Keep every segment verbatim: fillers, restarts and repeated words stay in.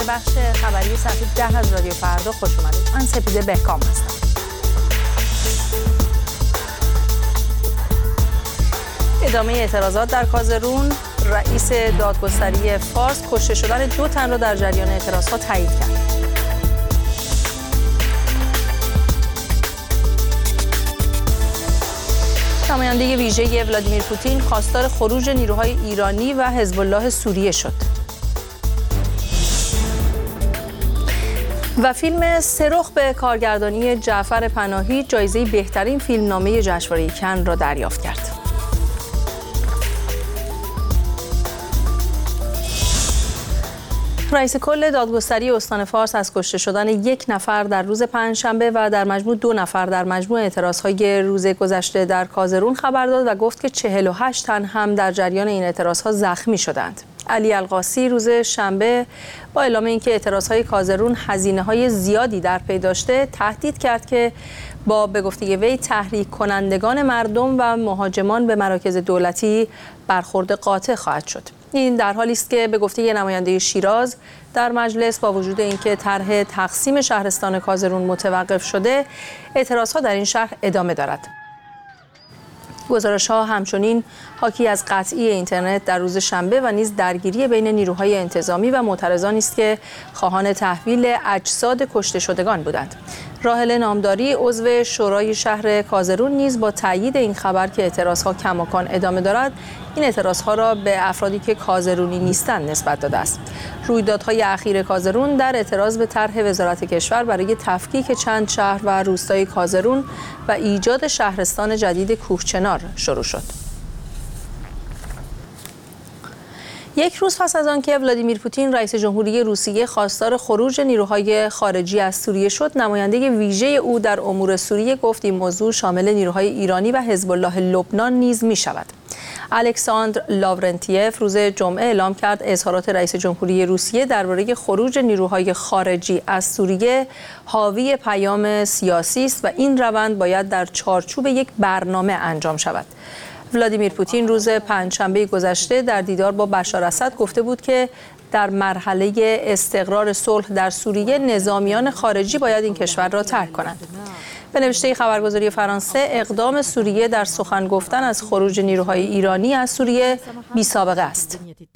به بخش خبری صفحه ده از رادیو فردا خوش اومدید. من سپیده بهکام هستم. ادامه اعتراضات در کازرون، رئیس دادگستری فارس کشته شدن دو تن را در جریان اعتراضات تایید کرد. نماینده ویژه ولادیمیر پوتین خواستار خروج نیروهای ایرانی و حزب الله سوریه شد. و فیلم سرخ به کارگردانی جعفر پناهی جایزه بهترین فیلمنامه جشنواره کن را دریافت کرد. رئیس کل دادگستری استان فارس از کشته شدن یک نفر در روز پنجشنبه و در مجموع دو نفر در مجموع اعتراضهای روز گذشته در کازرون خبر داد و گفت که چهل و هشت تن هم در جریان این اعتراضها زخمی شدند. علی القاسی روز شنبه با اعلام اینکه اعتراضهای کازرون هزینه‌های زیادی در پی داشته تهدید کرد که با به گفته وی تحریک کنندگان مردم و مهاجمان به مراکز دولتی برخورد قاطع خواهد شد. این در حالی است که به گفته نماینده شیراز در مجلس با وجود اینکه طرح تقسیم شهرستان کازرون متوقف شده، اعتراضها در این شهر ادامه دارد. گزارش‌ها همچنین حاکی از قطعی اینترنت در روز شنبه و نیز درگیری بین نیروهای انتظامی و معترضانی است که خواهان تحویل اجساد کشته شدگان بودند. راحله نامداری عضو شورای شهر کازرون نیز با تایید این خبر که اعتراضها کماکان ادامه دارد، این اعتراضها را به افرادی که کازرونی نیستند نسبت داده است. رویدادهای اخیر کازرون در اعتراض به طرح وزارت کشور برای تفکیک چند شهر و روستای کازرون و ایجاد شهرستان جدید کوهچنار شروع شد. یک روز پس از آنکه ولادیمیر پوتین رئیس جمهوری روسیه خواستار خروج نیروهای خارجی از سوریه شد، نماینده ویژه او در امور سوریه گفت این موضوع شامل نیروهای ایرانی و حزب الله لبنان نیز می شود. الکساندر لاورنتیف روز جمعه اعلام کرد اظهارات رئیس جمهوری روسیه درباره خروج نیروهای خارجی از سوریه حاوی پیام سیاسی است و این روند باید در چارچوب یک برنامه انجام شود. ولادیمیر پوتین روز پنجشنبه گذشته در دیدار با بشار اسد گفته بود که در مرحله استقرار صلح در سوریه نظامیان خارجی باید این کشور را ترک کنند. به نوشته خبرگزاری فرانسه، اقدام سوریه در سخن گفتن از خروج نیروهای ایرانی از سوریه بی‌سابقه است.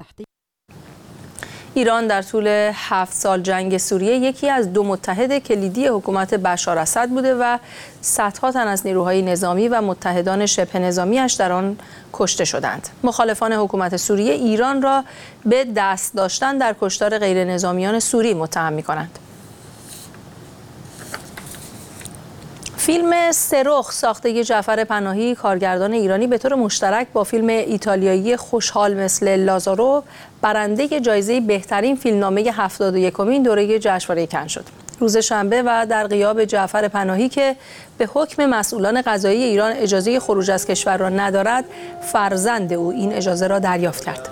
ایران در طول هفت سال جنگ سوریه یکی از دو متحد کلیدی حکومت بشار اسد بوده و صدها تن از نیروهای نظامی و متحدان شبه نظامی‌اش در آن کشته شدند. مخالفان حکومت سوریه ایران را به دست داشتن در کشتار غیر نظامیان سوری متهم می‌کنند. فیلم سرخ ساخته جعفر پناهی کارگردان ایرانی به طور مشترک با فیلم ایتالیایی خوشحال مثل لازارو برنده جایزه بهترین فیلمنامه هفتاد و یکمین دوره جشنواره کن شد. روز شنبه و در غیاب جعفر پناهی که به حکم مسئولان قضایی ایران اجازه خروج از کشور را ندارد، فرزند او این اجازه را دریافت کرد.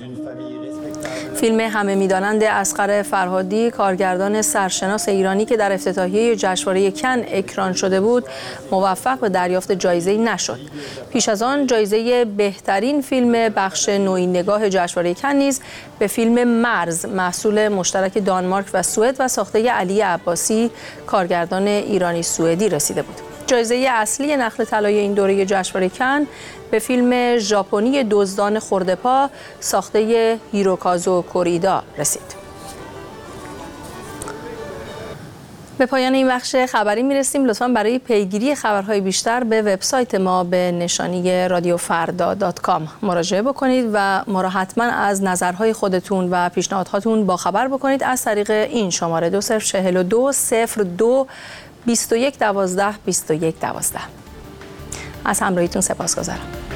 فیلم همه می‌دانند اصغر فرهادی کارگردان سرشناس ایرانی که در افتتاحیه جشنواره کن اکران شده بود، موفق به دریافت جایزه نشد. پیش از آن جایزه بهترین فیلم بخش نوعی نگاه جشنواره کن نیز به فیلم مرز محصول مشترک دانمارک و سوئد و ساخته علی عباسی کارگردان ایرانی سوئدی رسیده بود. جایزه اصلی نخل طلای این دوره جشنواره کن به فیلم ژاپنی دزدان خرده‌پا ساخته هیروکازو کوریدا رسید. به پایان این بخش خبری میرسیم. لطفاً برای پیگیری خبرهای بیشتر به وبسایت ما به نشانی رادیو فردا دات کام مراجعه بکنید و ما را حتما از نظرهای خودتون و پیشنهادهاتون باخبر بکنید از طریق این شماره دو صفر چهل و دو صفر دو بیست و یک دوازده بیست و یک دوازده. از همراهیتون سپاسگزارم.